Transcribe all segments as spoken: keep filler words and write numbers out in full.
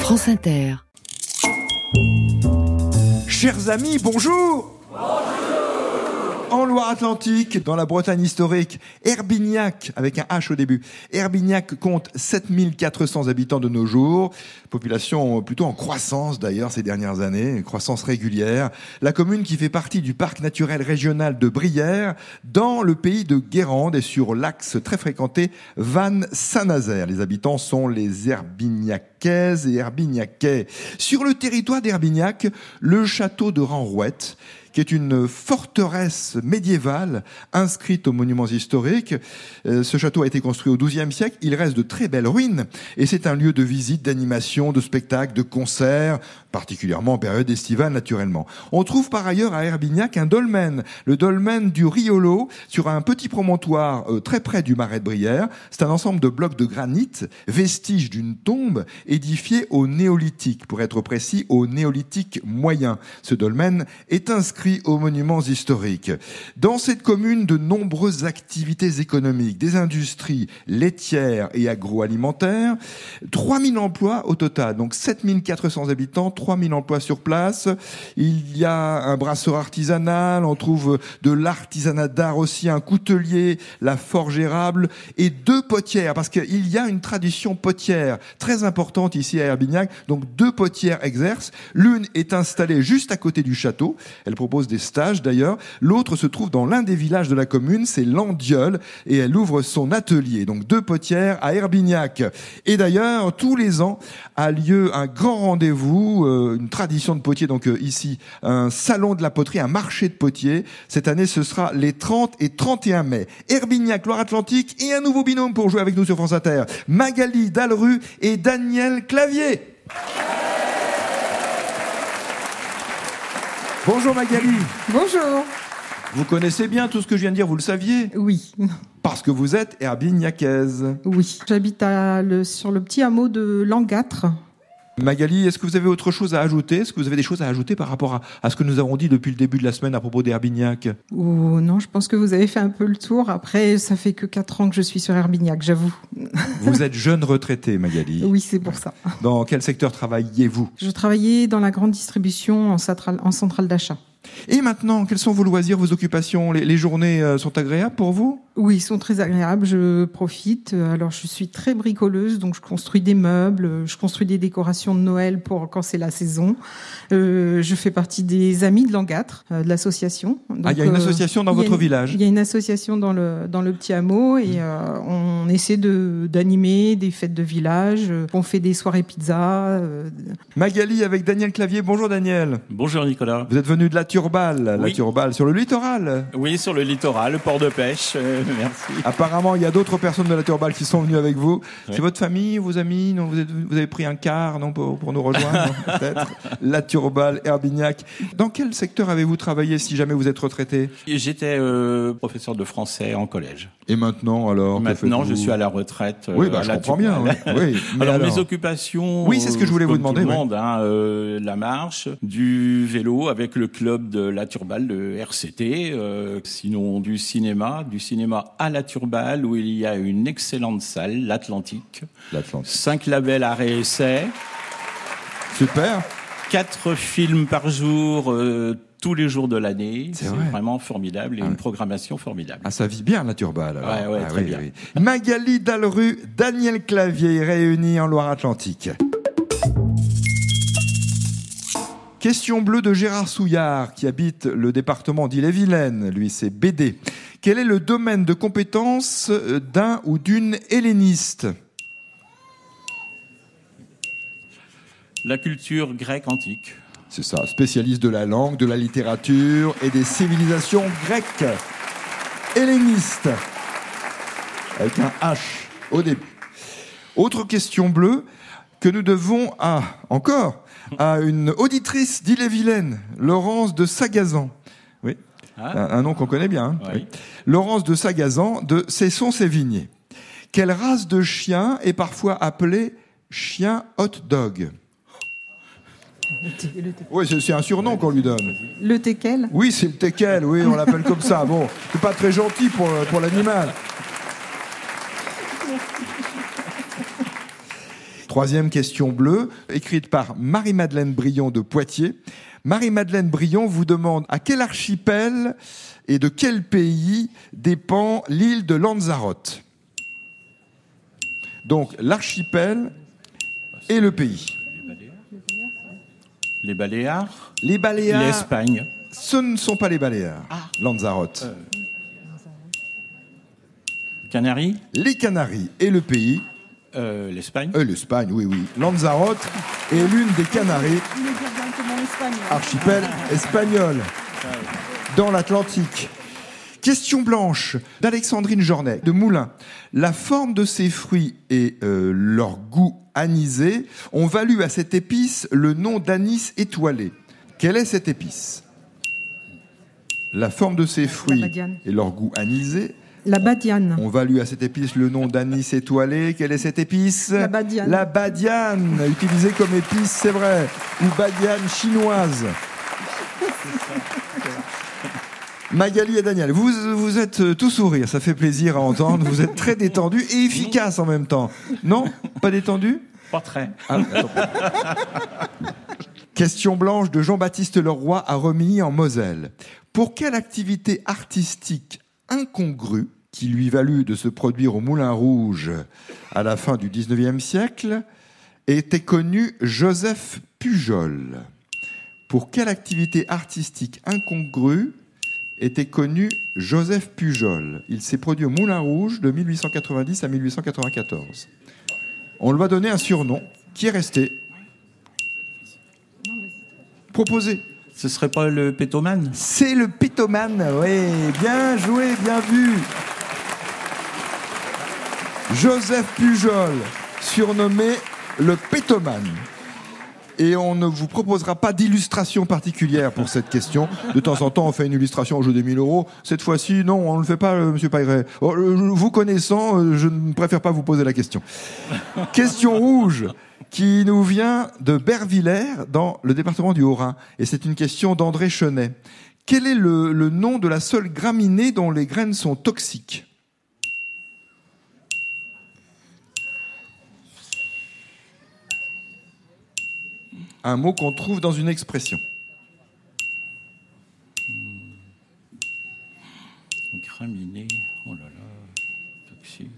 France Inter. Chers amis, bonjour. Bonjour. En Loire-Atlantique, dans la Bretagne historique, Herbignac, avec un H au début, Herbignac compte sept mille quatre cents habitants de nos jours. Population plutôt en croissance d'ailleurs ces dernières années, croissance régulière. La commune qui fait partie du parc naturel régional de Brière, dans le pays de Guérande et sur l'axe très fréquenté Vannes-Saint-Nazaire. Les habitants sont les Herbignacaises et Herbignacais. Sur le territoire d'Herbignac, le château de Ranrouette, qui est une forteresse médiévale inscrite aux monuments historiques. Euh, ce château a été construit au douzième siècle. Il reste de très belles ruines et c'est un lieu de visite, d'animation, de spectacles, de concerts, particulièrement en période estivale naturellement. On trouve par ailleurs à Herbignac un dolmen, le dolmen du Riolo, sur un petit promontoire euh, très près du marais de Brière. C'est un ensemble de blocs de granit, vestige d'une tombe édifiée au néolithique, pour être précis au néolithique moyen. Ce dolmen est inscrit aux monuments historiques. Dans cette commune, de nombreuses activités économiques, des industries laitières et agroalimentaires, trois mille emplois au total, donc sept mille quatre cents habitants, trois mille emplois sur place. Il y a un brasseur artisanal, on trouve de l'artisanat d'art aussi, un coutelier, la forge érable et deux potières, parce qu'il y a une tradition potière très importante ici à Herbignac, donc deux potières exercent. L'une est installée juste à côté du château, elle propose des stages d'ailleurs. L'autre se trouve dans l'un des villages de la commune, c'est Landieul, et elle ouvre son atelier. Donc deux potières à Herbignac. Et d'ailleurs, tous les ans a lieu un grand rendez-vous, euh, une tradition de potier, donc euh, ici, un salon de la poterie, un marché de potier. Cette année, ce sera les trente et trente et un mai. Herbignac, Loire-Atlantique, et un nouveau binôme pour jouer avec nous sur France Inter. Magali Dalleru et Daniel Clavier. Bonjour Magali. Bonjour. Vous connaissez bien tout ce que je viens de dire, vous le saviez ? Oui. Parce que vous êtes herbignacaise. Oui. J'habite à le, sur le petit hameau de Langâtre. Magali, est-ce que vous avez autre chose à ajouter ? Est-ce que vous avez des choses à ajouter par rapport à, à ce que nous avons dit depuis le début de la semaine à propos d'Herbignac ? Oh non, je pense que vous avez fait un peu le tour. Après, ça fait que quatre ans que je suis sur Herbignac, j'avoue. Vous êtes jeune retraitée, Magali. Oui, c'est pour ça. Dans quel secteur travaillez-vous ? Je travaillais dans la grande distribution en centrale, en centrale d'achat. Et maintenant, quels sont vos loisirs, vos occupations ? Les, les journées euh, sont agréables pour vous ? Oui, ils sont très agréables, je profite. Alors, je suis très bricoleuse, donc je construis des meubles, je construis des décorations de Noël pour quand c'est la saison. Euh, je fais partie des Amis de Langâtre, euh, de l'association. Donc, ah, il y a une association dans euh, votre une, village ? Il y a une association dans le, dans le petit hameau et euh, on essaie de, d'animer des fêtes de village. On fait des soirées pizza. Euh... Magali avec Daniel Clavier. Bonjour Daniel. Bonjour Nicolas. Vous êtes venu de la Turballe, oui. la Turballe sur le littoral. Oui, sur le littoral, le port de pêche. Euh, merci. Apparemment, il y a d'autres personnes de la Turballe qui sont venues avec vous. Oui. C'est votre famille, vos amis ? Non, vous, êtes, vous avez pris un car non, pour, pour nous rejoindre, peut-être. La Turballe, Herbignac. Dans quel secteur avez-vous travaillé si jamais vous êtes retraité ? J'étais euh, professeur de français en collège. Et maintenant, alors ? Maintenant, je suis à la retraite. Euh, oui, bah, je comprends bien. Oui. Oui. Alors, alors, mes occupations. Oui, c'est ce que je voulais euh, vous demander. Tout le oui. monde, hein, euh, la marche, du vélo avec le club de la Turballe, le R C T. Euh, sinon, du cinéma, du cinéma à la Turballe où il y a une excellente salle, l'Atlantique. L'Atlantique. Cinq labels à réessai. Super. Quatre films par jour. Euh, tous les jours de l'année, c'est, c'est vraiment formidable et ah, une programmation formidable. Ah, ça vit bien la Turballe. Alors. Ouais, ouais, ah, très oui, bien. Oui. Magali Dalleru, Daniel Clavier, réunis en Loire-Atlantique. Question bleue de Gérard Souillard, qui habite le département d'Ille-et-Vilaine. Lui, c'est B D. Quel est le domaine de compétence d'un ou d'une helléniste ? La culture grecque antique. C'est ça, spécialiste de la langue, de la littérature et des civilisations grecques. Helléniste. Avec un H au début. Autre question bleue que nous devons à, encore, à une auditrice d'Ille-et-Vilaine, Laurence de Sagazan. Oui, ah. un, un nom qu'on connaît bien. Hein, oui. Oui. Laurence de Sagazan de Cesson-Sévigné. Quelle race de chien est parfois appelée chien hot dog ? Le t- le t- Oui, c'est, c'est un surnom qu'on lui donne. Le teckel ? Oui, c'est le teckel, oui, on l'appelle comme ça. Bon, c'est pas très gentil pour, pour l'animal. Troisième question bleue, écrite par Marie-Madeleine Brion de Poitiers. Marie-Madeleine Brion vous demande à quel archipel et de quel pays dépend l'île de Lanzarote. Donc l'archipel et le pays. Les Baléares. Les Baléares. L'Espagne. Ce ne sont pas les Baléares. Ah. Lanzarote. Euh. Canaries. Les Canaries et le pays. Euh, L'Espagne. Euh, L'Espagne, oui, oui. Lanzarote est l'une des Canaries. Archipel espagnol. Dans l'Atlantique. Question blanche d'Alexandrine Jornet, de Moulins. La forme de ces fruits et euh, leur goût anisé ont valu à cette épice le nom d'anis étoilé. Quelle est cette épice ? La forme de ces fruits et leur goût anisé La badiane. ont valu à cette épice le nom d'anis étoilé. Quelle est cette épice ? La badiane. La badiane, utilisée comme épice, c'est vrai, ou badiane chinoise. Magali et Daniel, vous, vous êtes tout sourire, ça fait plaisir à entendre. Vous êtes très détendu et efficace en même temps. Non ? Pas détendu ? Pas très. Ah, question blanche de Jean-Baptiste Leroy à Remilly en Moselle. Pour quelle activité artistique incongrue, qui lui valut de se produire au Moulin Rouge à la fin du dix-neuvième siècle, était connu Joseph Pujol ? Pour quelle activité artistique incongrue était connu Joseph Pujol ? Il s'est produit au Moulin Rouge de mille huit cent quatre-vingt-dix à mille huit cent quatre-vingt-quatorze. On lui a donné un surnom qui est resté. Proposé. Ce serait pas le pétomane ? C'est le pétomane, oui. Bien joué, bien vu. Joseph Pujol, surnommé le pétomane. Et on ne vous proposera pas d'illustration particulière pour cette question. De temps en temps, on fait une illustration au jeu des mille euros. Cette fois-ci, non, on ne le fait pas, euh, Monsieur Paigret. Oh, euh, vous connaissant, euh, je ne préfère pas vous poser la question. Question rouge, qui nous vient de Bervillers, dans le département du Haut-Rhin. Et c'est une question d'André Chenet. Quel est le, le nom de la seule graminée dont les graines sont toxiques ? Un mot qu'on trouve dans une expression. Graminée, oh là là, toxique.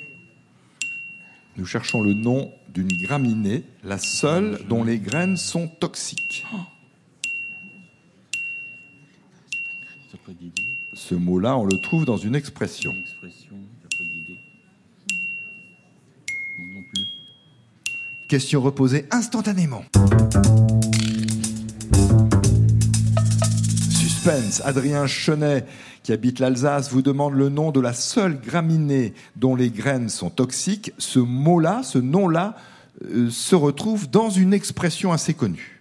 Nous cherchons le nom d'une graminée, la seule dont les graines sont toxiques. Oh. T'as pas d'idée ? Ce mot-là, on le trouve dans une expression. Une expression, t'as pas d'idée ? Non plus. Question reposée instantanément. Suspense. Adrien Chenet, qui habite l'Alsace, vous demande le nom de la seule graminée dont les graines sont toxiques. Ce mot-là, ce nom-là, euh, se retrouve dans une expression assez connue.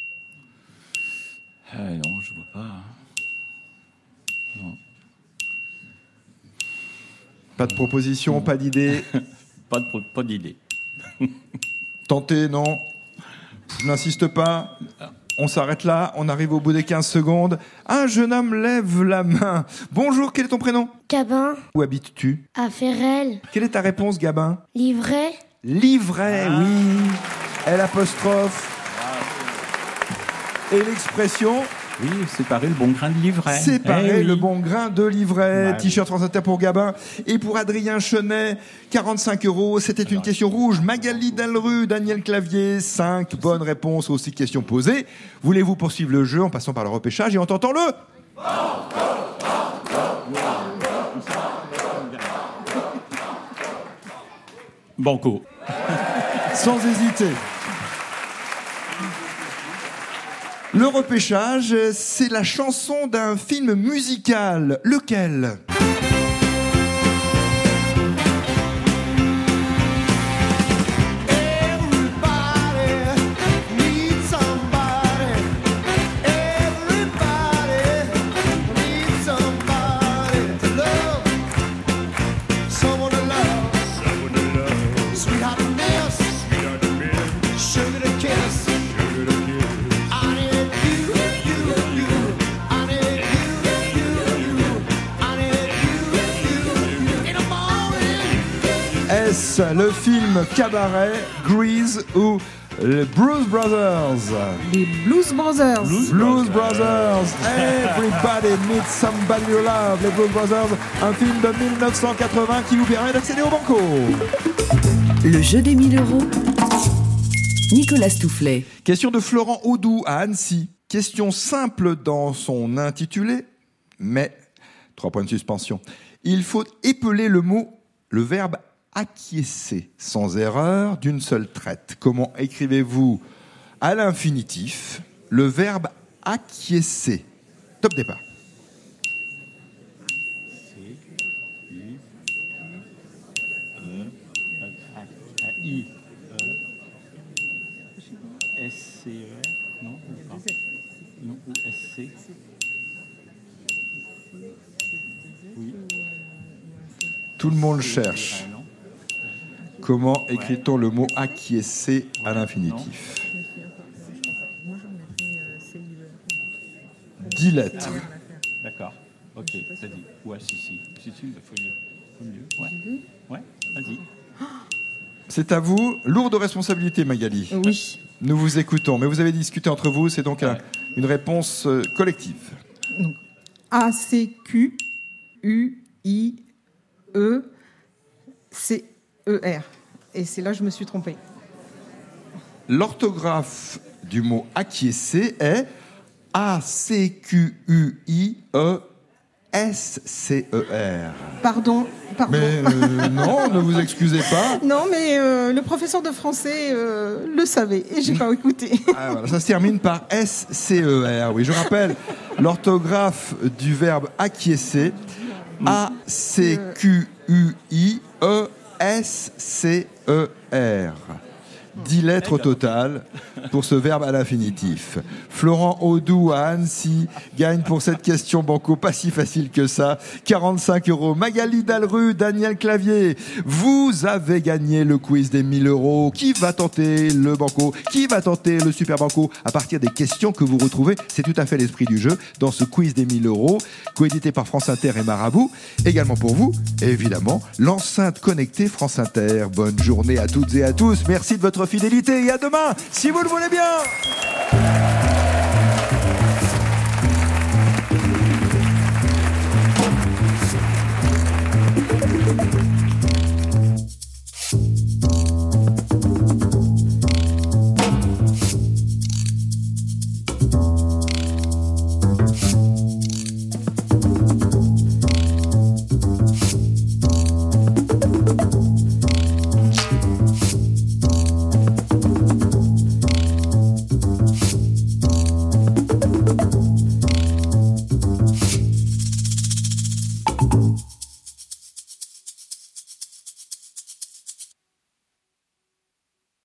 Euh, non, je vois pas. Non. Pas de proposition, non. Pas d'idée. Pas de pas d'idée. Tentez, non. Je n'insiste pas. On s'arrête là, on arrive au bout des quinze secondes. Un jeune homme lève la main. Bonjour, quel est ton prénom ? Gabin. Où habites-tu ? À Ferrel. Quelle est ta réponse, Gabin ? Livret. Livret, ah. oui. L apostrophe. Et l'expression ? Oui, séparer le bon grain de livret. Séparer eh oui. le bon grain de livret. Ouais, T-shirt France Inter pour Gabin. Et pour Adrien Chenet, quarante-cinq euros. C'était une question rouge. Magali Delru, Daniel Clavier, cinq bonnes réponses aux six questions posées. Voulez-vous poursuivre le jeu en passant par le repêchage et en tentant le... Banco. Sans hésiter. Le repêchage, c'est la chanson d'un film musical. Lequel ? le film Cabaret, Grease ou les Blues Brothers? Les Blues Brothers. Blues, Blues Brothers. Everybody needs somebody to love. Les Blues Brothers, un film de dix-neuf cent quatre-vingts qui vous permet d'accéder au banco. Le jeu des mille euros. Nicolas Stoufflet. Question de Florent Audoux à Annecy. Question simple dans son intitulé, mais trois points de suspension. Il faut épeler le mot, le verbe acquiescer sans erreur d'une seule traite. Comment écrivez-vous à l'infinitif le verbe acquiescer? Top départ. I, E, S, C, E, R, non, ou pas? Non, ou S, C. Oui. Tout le monde cherche. Comment écrit-on le mot acquiescer à l'infinitif? Dix lettres. D'accord. Ok, vas-y. Ouais, si, si. Si, si, il faut mieux. Faut mieux. Ouais. Ouais, vas-y. C'est à vous. Lourde responsabilité, Magali. Oui. Nous vous écoutons, mais vous avez discuté entre vous, c'est donc un, une réponse euh, collective. Donc, A C Q U I E C E R. Et c'est là que je me suis trompée. L'orthographe du mot acquiescer est A C Q U I E S C E R. Pardon, pardon. Mais euh, non, ne vous excusez pas. Non, mais euh, le professeur de français euh, le savait et j'ai pas écouté. Ah, voilà, ça se termine par S C E R. Oui, je rappelle l'orthographe du verbe acquiescer. A C Q U I E S C E R. Dix lettres au total pour ce verbe à l'infinitif. Florent Audoux à Annecy gagne pour cette question banco pas si facile que ça. quarante-cinq euros. Magali Dalru, Daniel Clavier, vous avez gagné le quiz des mille euros. Qui va tenter le banco? Qui va tenter le super banco? À partir des questions que vous retrouvez, c'est tout à fait l'esprit du jeu dans ce quiz des mille euros, coédité par France Inter et Marabout. Également pour vous, évidemment, l'enceinte connectée France Inter. Bonne journée à toutes et à tous. Merci de votre fidélité et à demain, si vous le voulez bien.